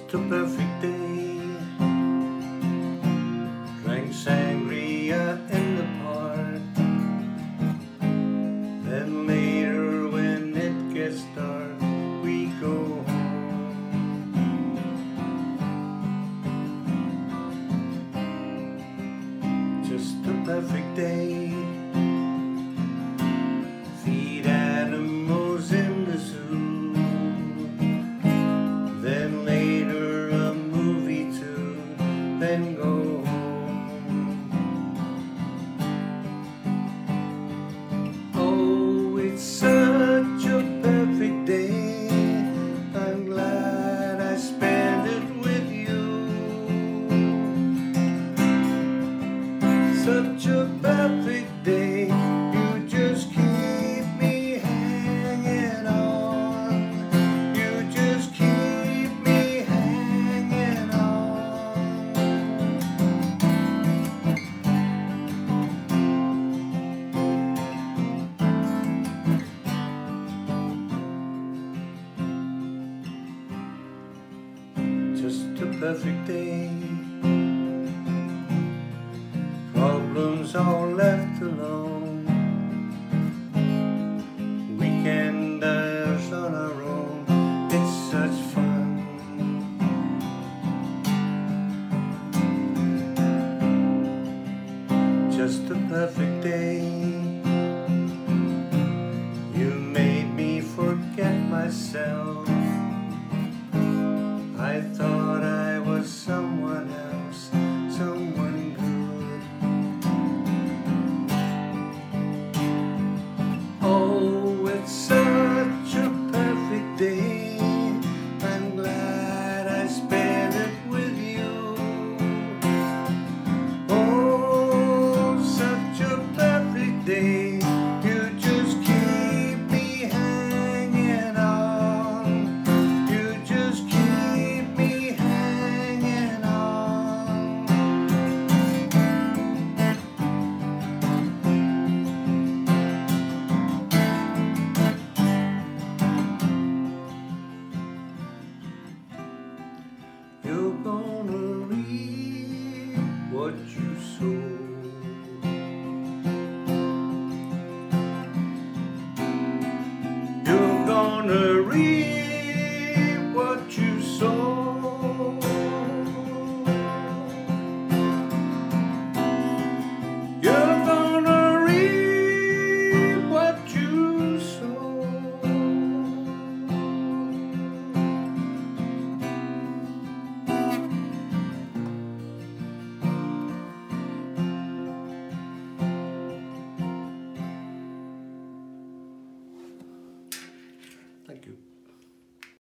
just a perfect day. Drank sangria in the park. Then later when it gets dark, we go home. Just a perfect day. Feed animals in the zoo. Then later a movie too. Then go home. Oh, it's such a perfect day. I'm glad I spent it with you. Such a perfect day. You just keep me hanging on. You just keep me hanging on. Just a perfect day.